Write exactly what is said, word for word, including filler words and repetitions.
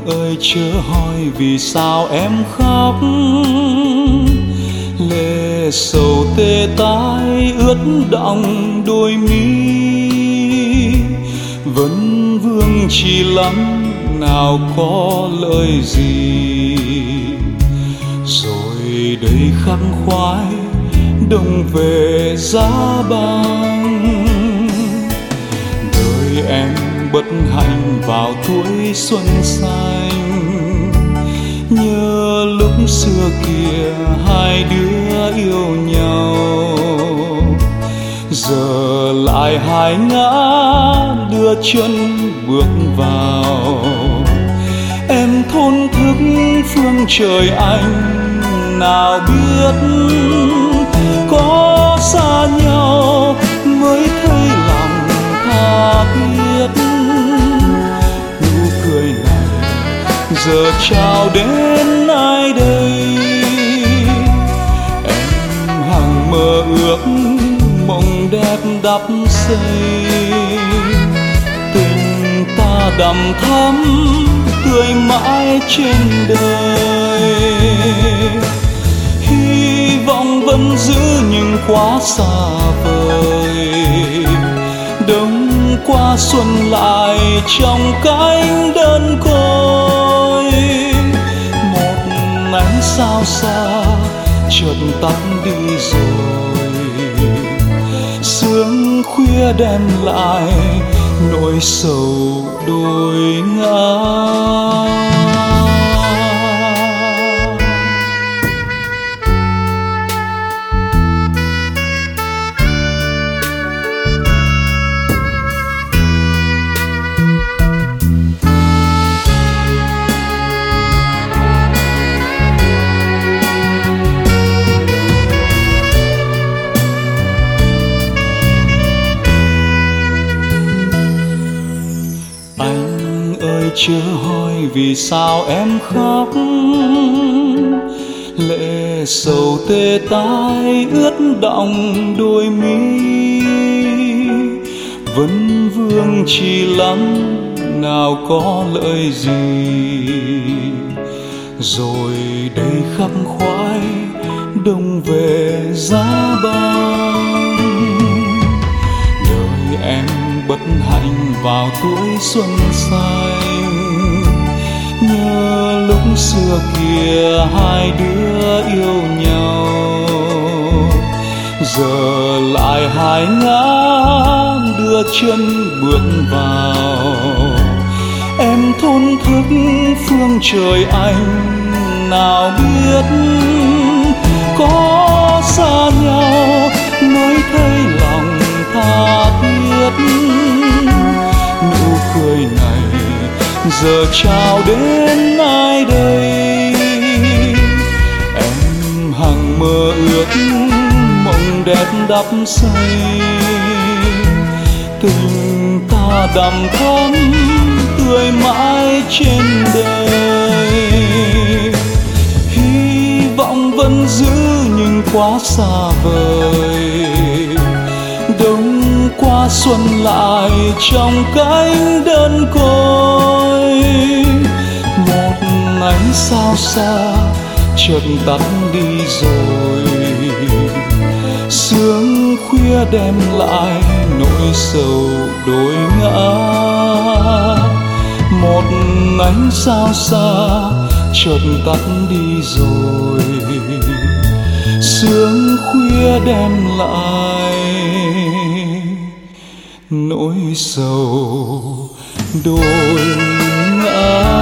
ơi chớ hỏi vì sao em khóc, lệ sầu tê tái ướt đọng đôi mi. Vấn vương chỉ lắm nào có lời gì, rồi đây khắc khoái đông về giá băng. Đời em bất hạnh vào tuổi xuân xanh, nhớ lúc xưa kia hai đứa yêu nhau. Giờ lại hai ngã đưa chân bước vào, em thôn thức phương trời anh nào biết. Có xa nhau mới thấy lòng tha thiết, nụ cười này giờ trao đến ai đây. Em hằng mơ ước mộng đẹp đắp xây, tình ta đằm thắm tươi mãi trên đời. Hy vọng vẫn giữ nhưng quá xa vời, đông qua xuân lại trong cánh đơn côi. Một ánh sao xa chợt tắt đi rồi, sương khuya đem lại nỗi sầu đôi ngã. Chớ hỏi vì sao em khóc, lệ sầu tê tái ướt đọng đôi mi. Vấn vương chỉ lắm nào có lợi gì, rồi đây khắc khoái đông về giá băng. Đời em bất hạnh vào tuổi xuân xanh, nhớ lúc xưa kia hai đứa yêu nhau. Giờ lại hai ngã đưa chân bước vào, em thôn thức phương trời anh nào biết. Có xa nhau mới thấy lòng tha thiết, nụ cười này giờ trao đến ai đây. Em hằng mơ ước mộng đẹp đắp xây, tình ta đằm thắm tươi mãi trên đời. Hy vọng vẫn giữ nhưng quá xa vời, đông qua xuân lại trong cánh đơn côi. Một ánh sao xa chợt tắt đi rồi, sương khuya đem lại nỗi sầu đôi ngã. Một ánh sao xa chợt tắt đi rồi, sương khuya đem lại nỗi sầu đôi ngã.